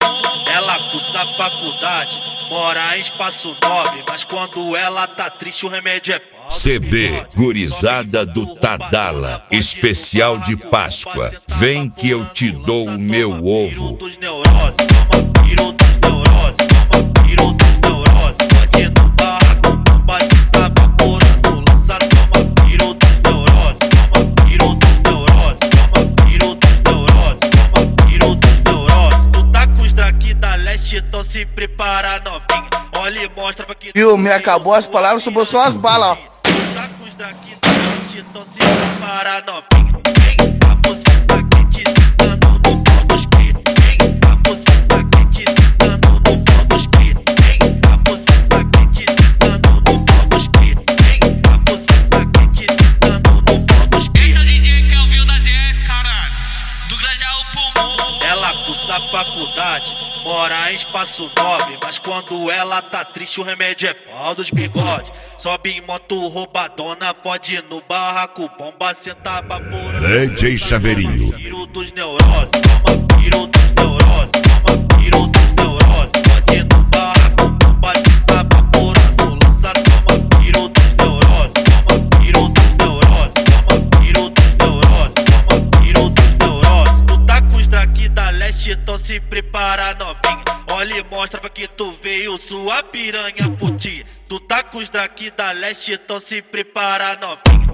Ela cursa faculdade, mora em espaço nobre, mas quando ela tá triste o remédio é pau. CD Gurizada do Tadala, especial de Páscoa. Vem que eu te dou o meu ovo. Dos neuroses, toma piro dos neuroses, toma piro dos neuroses. Pode ir no barraco, bomba se tá vaporando, lança, toma piro dos neuroses, toma piro dos neuroses, toma piro dos neuroses, toma piro dos neuroses. Tu tá com os draki da leste, então se prepara novinha. Olha e mostra pra que. Viu, me acabou as palavras, sobrou só as balas, ó. Tá com os draki da leste, então se prepara novinha. Vem, a buceta quente tentando no pau dos cria. Vem, a buceta quente tentando no pau dos cria. Vem, a buceta quente tentando no pau dos cria. Vem, a buceta quente tentando no pau dos cria. Esse é o DJ que ouviu da ZS, caralho. Do Grajaú Pulmão. Ela cursa faculdade, mora em espaço nobre, mas quando ela tá triste o remédio é pau dos bigode. Sobe em moto roubadona, pode ir no barraco, bomba senta vaporando. DJ Chaveirinho. Piro dos neuroses, toma piro dos neuroses, toma piro dos neuroses. Pode ir no barraco, bomba senta vaporando, lança, toma piro dos neuroses, toma piro dos neuroses, toma piro dos neuroses, toma piro dos neuroses. Tu tá com os draki da leste, então se prepara novinha. Olha e mostra pra que tu veio, sua piranha putinha. Tu tá com os draki da leste, então se prepara novinha.